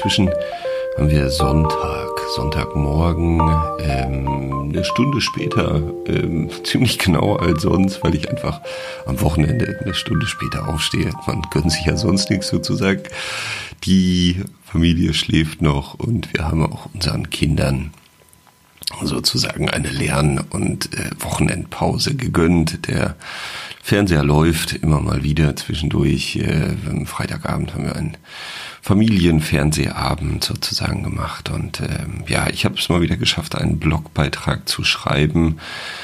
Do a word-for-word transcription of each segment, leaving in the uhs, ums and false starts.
inzwischen haben wir Sonntag, Sonntagmorgen, ähm, eine Stunde später, ähm, ziemlich genau als sonst, weil ich einfach am Wochenende eine Stunde später aufstehe. Man gönnt sich ja sonst nichts sozusagen. Die Familie schläft noch und wir haben auch unseren Kindern sozusagen eine Lern- und äh, Wochenendpause gegönnt. Der Fernseher läuft immer mal wieder zwischendurch. Äh, am Freitagabend haben wir einen Familienfernsehabend sozusagen gemacht und ähm, ja, ich habe es mal wieder geschafft, einen Blogbeitrag zu schreiben,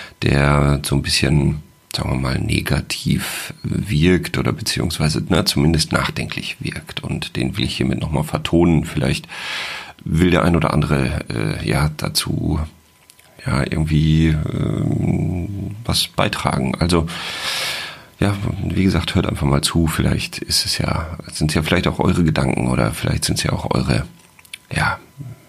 der so ein bisschen, sagen wir mal, negativ wirkt oder beziehungsweise na, zumindest nachdenklich wirkt und den will ich hiermit nochmal vertonen. Vielleicht will der ein oder andere äh, ja dazu ja irgendwie ähm, was beitragen. Also ja, wie gesagt, hört einfach mal zu. Vielleicht ist es ja, sind es ja vielleicht auch eure Gedanken oder vielleicht sind es ja auch eure ja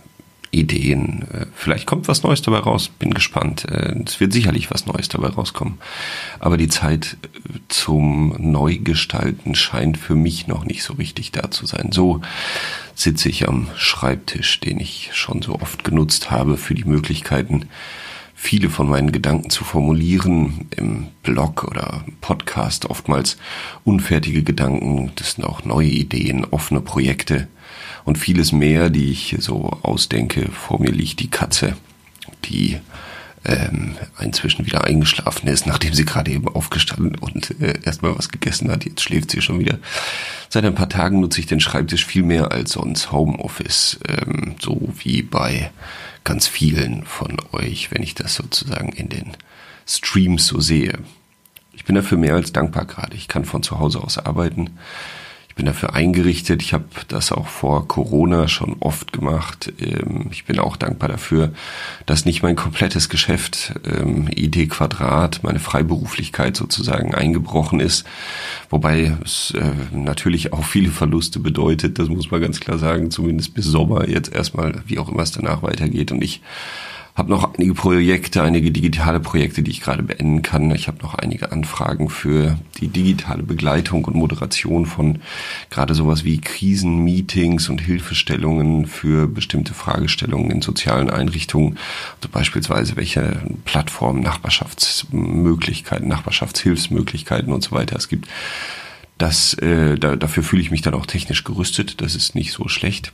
Ideen. Vielleicht kommt was Neues dabei raus. Bin gespannt. Es wird sicherlich was Neues dabei rauskommen. Aber die Zeit zum Neugestalten scheint für mich noch nicht so richtig da zu sein. So sitze ich am Schreibtisch, den ich schon so oft genutzt habe für die Möglichkeiten, viele von meinen Gedanken zu formulieren, im Blog oder Podcast, oftmals unfertige Gedanken, das sind auch neue Ideen, offene Projekte und vieles mehr, die ich so ausdenke. Vor mir liegt die Katze, die ähm, inzwischen wieder eingeschlafen ist, nachdem sie gerade eben aufgestanden und äh, erstmal was gegessen hat. Jetzt schläft sie schon wieder. Seit ein paar Tagen nutze ich den Schreibtisch viel mehr als sonst. Homeoffice, ähm, so wie bei ganz vielen von euch, wenn ich das sozusagen in den Streams so sehe. Ich bin dafür mehr als dankbar gerade. Ich kann von zu Hause aus arbeiten. Ich bin dafür eingerichtet. Ich habe das auch vor Corona schon oft gemacht. Ich bin auch dankbar dafür, dass nicht mein komplettes Geschäft, I D Quadrat, meine Freiberuflichkeit sozusagen eingebrochen ist. Wobei es natürlich auch viele Verluste bedeutet. Das muss man ganz klar sagen. Zumindest bis Sommer jetzt erstmal, wie auch immer es danach weitergeht. Und ich habe noch einige Projekte, einige digitale Projekte, die ich gerade beenden kann. Ich habe noch einige Anfragen für die digitale Begleitung und Moderation von gerade sowas wie Krisenmeetings und Hilfestellungen für bestimmte Fragestellungen in sozialen Einrichtungen. Also beispielsweise welche Plattformen, Nachbarschaftsmöglichkeiten, Nachbarschaftshilfsmöglichkeiten und so weiter es gibt. Das, äh, da, dafür fühle ich mich dann auch technisch gerüstet. Das ist nicht so schlecht.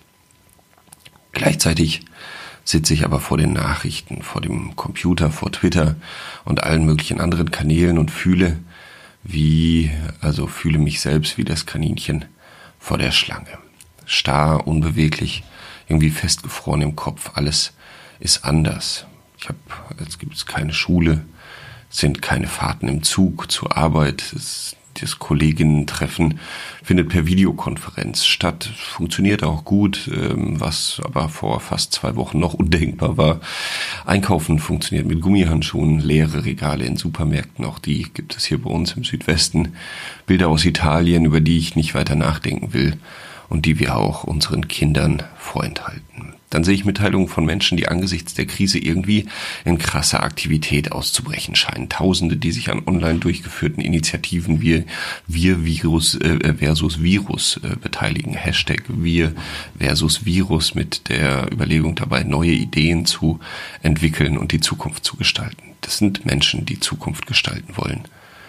Gleichzeitig sitze ich aber vor den Nachrichten, vor dem Computer, vor Twitter und allen möglichen anderen Kanälen und fühle wie, also fühle mich selbst wie das Kaninchen vor der Schlange. Starr, unbeweglich, irgendwie festgefroren im Kopf. Alles ist anders. Ich habe, jetzt gibt es keine Schule, es sind keine Fahrten im Zug zur Arbeit, es Das Kolleginnen-Treffen findet per Videokonferenz statt. Funktioniert auch gut, was aber vor fast zwei Wochen noch undenkbar war. Einkaufen funktioniert mit Gummihandschuhen, leere Regale in Supermärkten, auch die gibt es hier bei uns im Südwesten. Bilder aus Italien, über die ich nicht weiter nachdenken will und die wir auch unseren Kindern vorenthalten. Dann sehe ich Mitteilungen von Menschen, die angesichts der Krise irgendwie in krasser Aktivität auszubrechen scheinen. Tausende, die sich an online durchgeführten Initiativen wie Wir Virus äh, versus Virus äh, beteiligen. Hashtag Wir versus Virus mit der Überlegung dabei, neue Ideen zu entwickeln und die Zukunft zu gestalten. Das sind Menschen, die Zukunft gestalten wollen.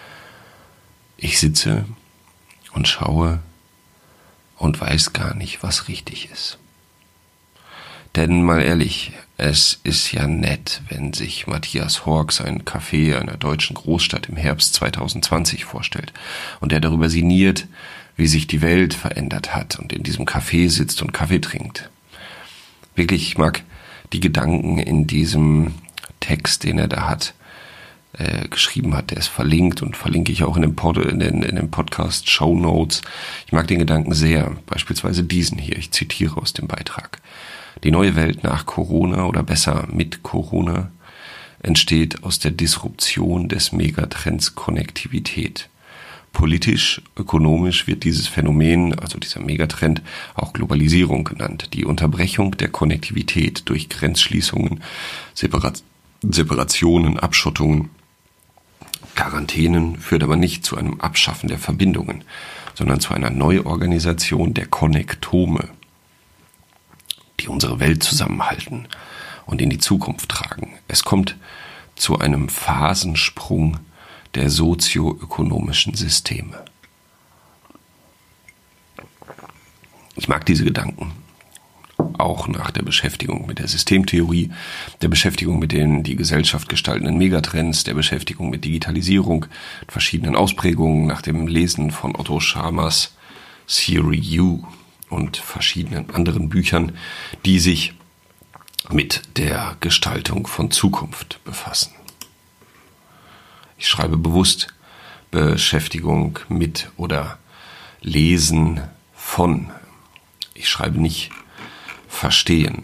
Ich sitze und schaue und weiß gar nicht, was richtig ist. Denn mal ehrlich, es ist ja nett, wenn sich Matthias Horks ein Café einer deutschen Großstadt im Herbst zwanzig zwanzig vorstellt und er darüber sinniert, wie sich die Welt verändert hat und in diesem Café sitzt und Kaffee trinkt. Wirklich, ich mag die Gedanken in diesem Text, den er da hat, äh, geschrieben hat. Der ist verlinkt und verlinke ich auch in dem, Pod, in den, in dem Podcast Show Notes. Ich mag den Gedanken sehr, beispielsweise diesen hier, ich zitiere aus dem Beitrag. Die neue Welt nach Corona oder besser mit Corona entsteht aus der Disruption des Megatrends Konnektivität. Politisch, ökonomisch wird dieses Phänomen, also dieser Megatrend, auch Globalisierung genannt. Die Unterbrechung der Konnektivität durch Grenzschließungen, Separat- Separationen, Abschottungen, Quarantänen führt aber nicht zu einem Abschaffen der Verbindungen, sondern zu einer Neuorganisation der Konnektome. unsere Welt zusammenhalten und in die Zukunft tragen. Es kommt zu einem Phasensprung der sozioökonomischen Systeme. Ich mag diese Gedanken, auch nach der Beschäftigung mit der Systemtheorie, der Beschäftigung mit den die Gesellschaft gestaltenden Megatrends, der Beschäftigung mit Digitalisierung, verschiedenen Ausprägungen, nach dem Lesen von Otto Schamers Theory U und verschiedenen anderen Büchern, die sich mit der Gestaltung von Zukunft befassen. Ich schreibe bewusst Beschäftigung mit oder Lesen von. Ich schreibe nicht verstehen.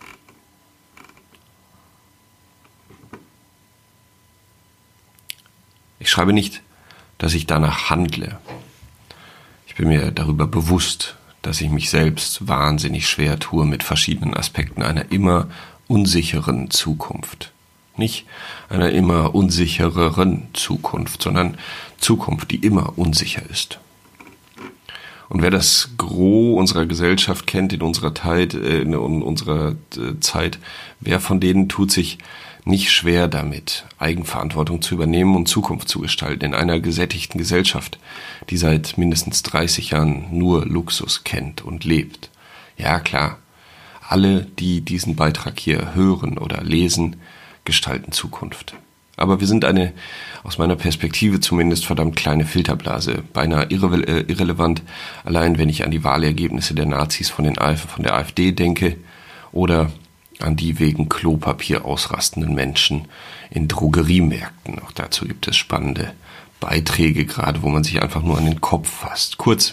Ich schreibe nicht, dass ich danach handle. Ich bin mir darüber bewusst, dass ich mich selbst wahnsinnig schwer tue mit verschiedenen Aspekten einer immer unsicheren Zukunft. Nicht einer immer unsichereren Zukunft, sondern Zukunft, die immer unsicher ist. Und wer das Gros unserer Gesellschaft kennt in unserer Zeit, in unserer Zeit, wer von denen tut sich nicht schwer damit, Eigenverantwortung zu übernehmen und Zukunft zu gestalten in einer gesättigten Gesellschaft, die seit mindestens dreißig Jahren nur Luxus kennt und lebt. Ja, klar, alle, die diesen Beitrag hier hören oder lesen, gestalten Zukunft. Aber wir sind eine, aus meiner Perspektive zumindest, verdammt kleine Filterblase, beinahe irre, äh, irrelevant, allein wenn ich an die Wahlergebnisse der Nazis von, den AfD, von der AfD denke oder an die wegen Klopapier ausrastenden Menschen in Drogeriemärkten. Auch dazu gibt es spannende Beiträge, gerade wo man sich einfach nur an den Kopf fasst. Kurz,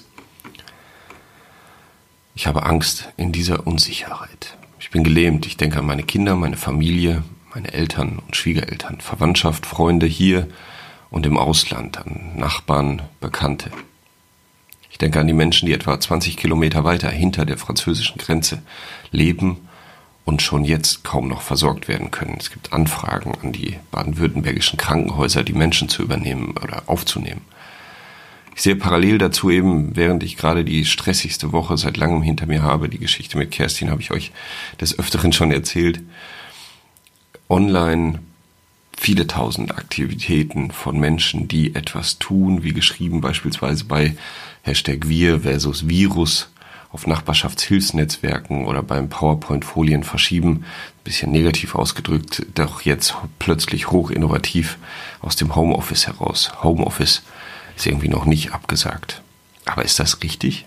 ich habe Angst in dieser Unsicherheit. Ich bin gelähmt, ich denke an meine Kinder, meine Familie, meine Eltern und Schwiegereltern, Verwandtschaft, Freunde hier und im Ausland, an Nachbarn, Bekannte. Ich denke an die Menschen, die etwa zwanzig Kilometer weiter hinter der französischen Grenze leben und schon jetzt kaum noch versorgt werden können. Es gibt Anfragen an die baden-württembergischen Krankenhäuser, die Menschen zu übernehmen oder aufzunehmen. Ich sehe parallel dazu eben, während ich gerade die stressigste Woche seit langem hinter mir habe, die Geschichte mit Kerstin habe ich euch des Öfteren schon erzählt, online viele tausend Aktivitäten von Menschen, die etwas tun, wie geschrieben beispielsweise bei Hashtag Wir versus Virus auf Nachbarschaftshilfsnetzwerken oder beim PowerPoint-Folien verschieben, ein bisschen negativ ausgedrückt, doch jetzt plötzlich hochinnovativ aus dem Homeoffice heraus. Homeoffice ist irgendwie noch nicht abgesagt. Aber ist das richtig?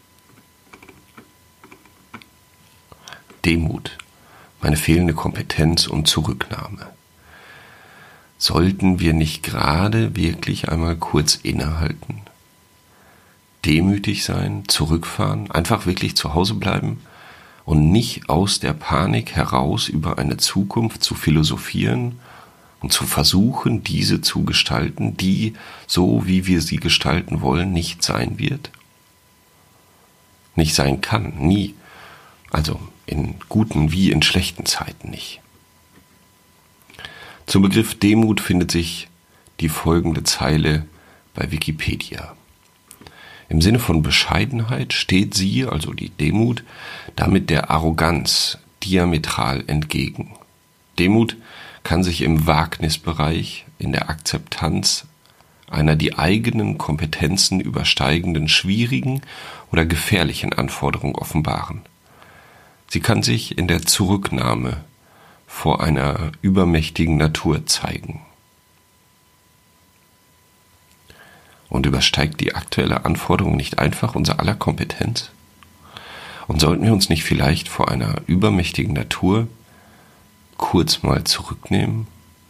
Demut. Meine fehlende Kompetenz und Zurücknahme. Sollten wir nicht gerade wirklich einmal kurz innehalten? Demütig sein, zurückfahren, einfach wirklich zu Hause bleiben und nicht aus der Panik heraus über eine Zukunft zu philosophieren und zu versuchen, diese zu gestalten, die, so wie wir sie gestalten wollen, nicht sein wird? Nicht sein kann, nie. Also in guten wie in schlechten Zeiten nicht. Zum Begriff Demut findet sich die folgende Zeile bei Wikipedia. Im Sinne von Bescheidenheit steht sie, also die Demut, damit der Arroganz diametral entgegen. Demut kann sich im Wagnisbereich, in der Akzeptanz einer die eigenen Kompetenzen übersteigenden schwierigen oder gefährlichen Anforderung offenbaren. Sie kann sich in der Zurücknahme vor einer übermächtigen Natur zeigen. Und übersteigt die aktuelle Anforderung nicht einfach unser aller Kompetenz? Und sollten wir uns nicht vielleicht vor einer übermächtigen Natur kurz mal zurücknehmen?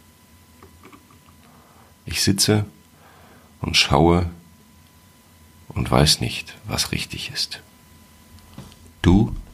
Ich sitze und schaue und weiß nicht, was richtig ist. Du?